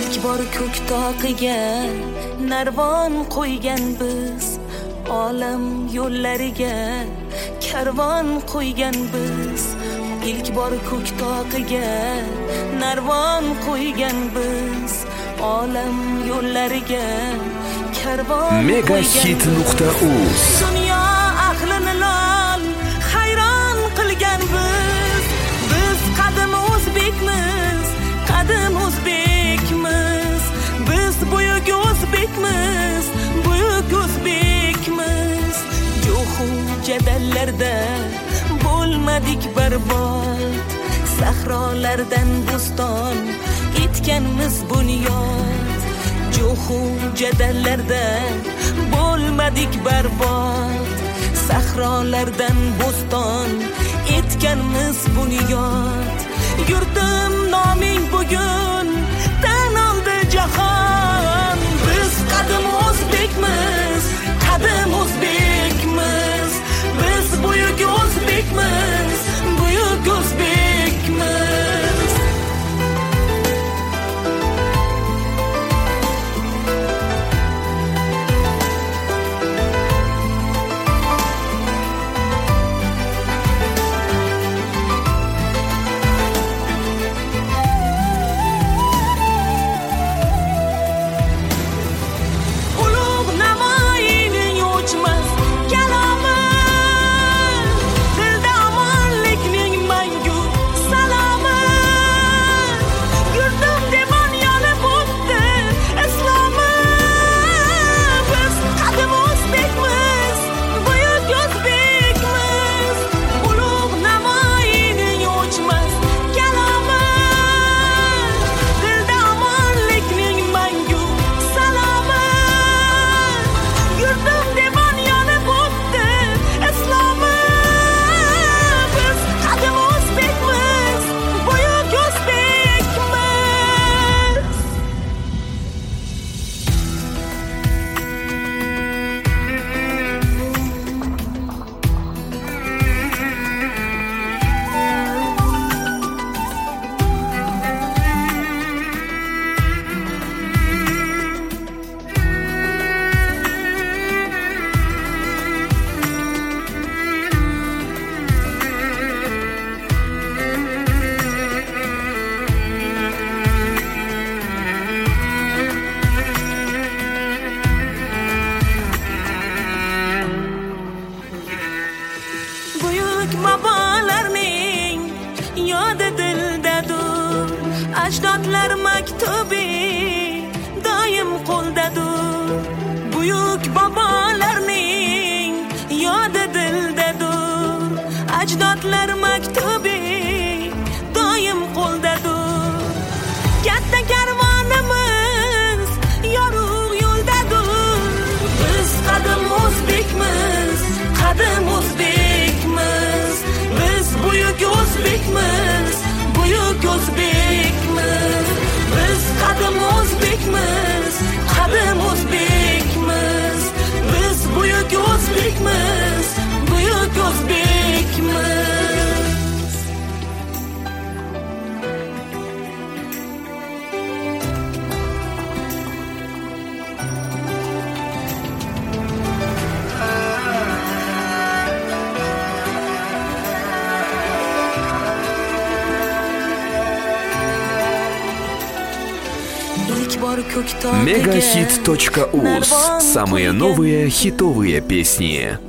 ilk bor ko'k toqiga narvon qo'ygan biz, olam yo'llariga karvon qo'ygan biz. ilk bor ko'k toqiga narvon qo'ygan biz, olam yo'llariga karvon megahit.uz dunyo ahlini lol hayron qilgan biz. Biz qadim o'zbekmiz, qadim o'zbekmiz. Biz buyuk o'zbekmiz, buyuk o'zbekmiz. Jo'xu jadallarda bo'lmadik barbod, sahrolardan bo'ston etganmiz bunyod. Jo'xu jadallarda bo'lmadik barbod, sahrolardan bo'ston etganmiz bunyod. Yurtim noming bugun tan oldi jahon. Biz qadim o'zbekmiz, qadim o'zbekmiz. Biz buyuk o'zbekmiz, buyuk o'zbekmiz. Babalarning yodi dildadur, ajdodlar maktubi doim qo'ldadur. Buyuk babalarning yodi dildadur, ajdodlar maktubi doim qo'ldadur. Katta karvonimiz yorug' yo'ldadur. Biz qadim o'zbekmiz, qadim o'zbekmiz. Biz buyuk o'zbekmiz, buyuk o'zbekmiz. Biz qadim o'zbekmiz, qadim o'zbekmiz. Biz buyuk o'zbekmiz, buyuk o'zbekmiz. megahit.uz. Самые новые хитовые песни.